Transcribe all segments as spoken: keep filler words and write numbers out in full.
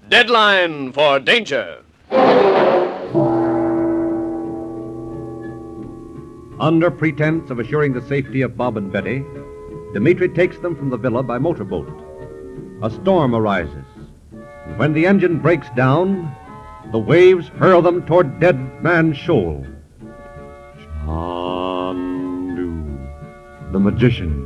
Deadline for danger. Under pretense of assuring the safety of Bob and Betty, Dmitri takes them from the villa by motorboat. A storm arises. And when the engine breaks down, the waves hurl them toward Dead Man's Shoal. Chandu, the magician.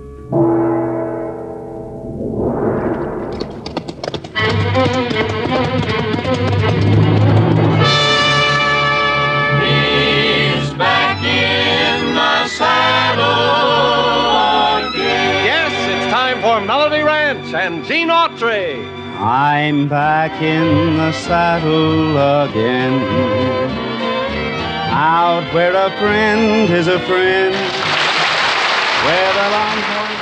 He's back in the saddle again. Yes, it's time for Melody Ranch and Gene Autry. I'm back in the saddle again, out where a friend is a friend, where the longhorn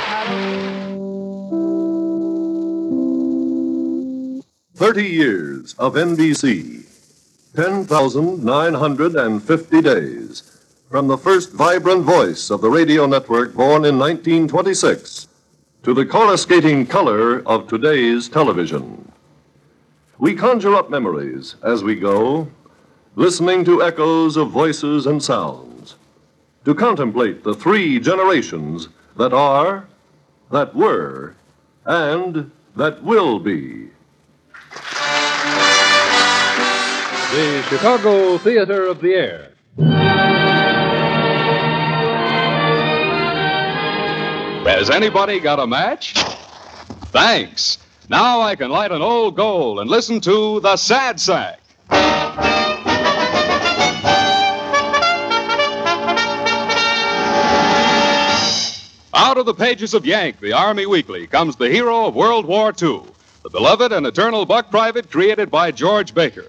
cattle. Thirty years of N B C. ten thousand nine hundred fifty days. From the first vibrant voice of the radio network born in nineteen twenty-six to the coruscating color of today's television. We conjure up memories as we go, listening to echoes of voices and sounds, to contemplate the three generations that are, that were, and that will be. The Chicago Theater of the Air. Has anybody got a match? Thanks. Now I can light an old goal and listen to the Sad Sack. Out of the pages of Yank, the Army Weekly, comes the hero of World War Two, the beloved and eternal buck private created by George Baker.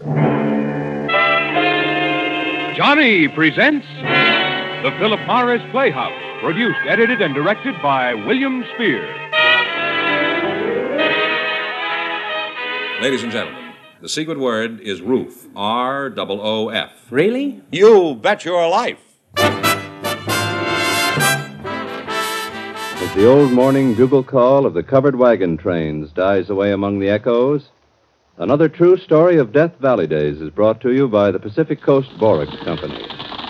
Johnny presents the Philip Morris Playhouse, produced, edited, and directed by William Spear. Ladies and gentlemen, the secret word is roof. R O O F. Really? You bet your life. As the old morning bugle call of the covered wagon trains dies away among the echoes, another true story of Death Valley days is brought to you by the Pacific Coast Borax Company.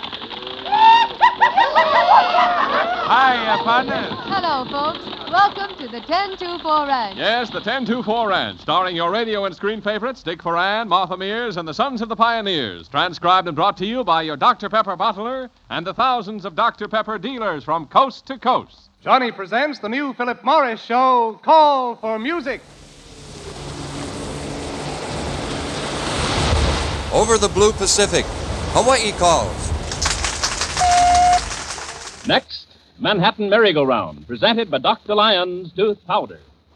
Hi, partners. Hello, folks. Welcome to the ten two four Ranch. Yes, the ten two four Ranch, starring your radio and screen favorites, Dick Foran, Martha Mears, and the Sons of the Pioneers. Transcribed and brought to you by your Doctor Pepper bottler and the thousands of Doctor Pepper dealers from coast to coast. Johnny presents the new Philip Morris show, Call for Music. Over the blue Pacific, Hawaii calls. Next, Manhattan Merry-Go-Round, presented by Doctor Lyon's Tooth Powder.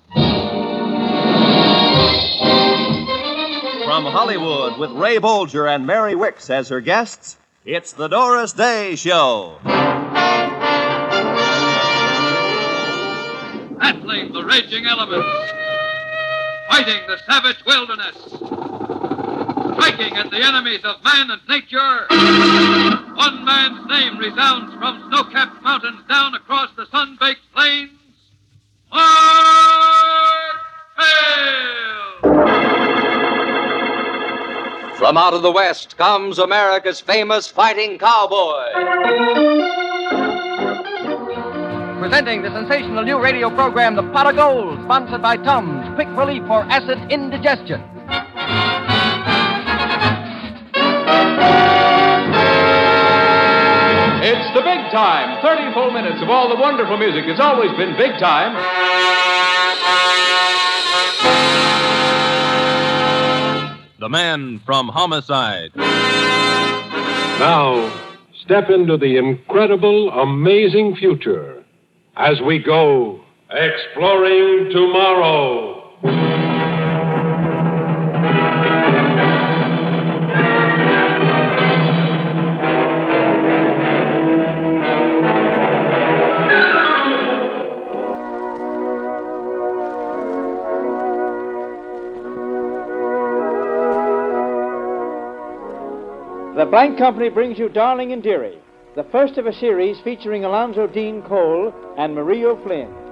From Hollywood, with Ray Bolger and Mary Wicks as her guests, it's the Doris Day Show. Battling the raging elements, fighting the savage wilderness, striking at the enemies of man and nature. One man's name resounds from snow-capped mountains down across the sun-baked plains. Mark Hale! From out of the West comes America's famous fighting cowboy. Presenting the sensational new radio program, The Pot of Gold, sponsored by Tums, quick relief for acid indigestion. It's the big time. thirty full minutes of all the wonderful music. It's always been big time. The man from Homicide. Now, step into the incredible, amazing future as we go exploring tomorrow. The Blank Company brings you Darling and Dearie, the first of a series featuring Alonzo Dean Cole and Marie O'Flynn.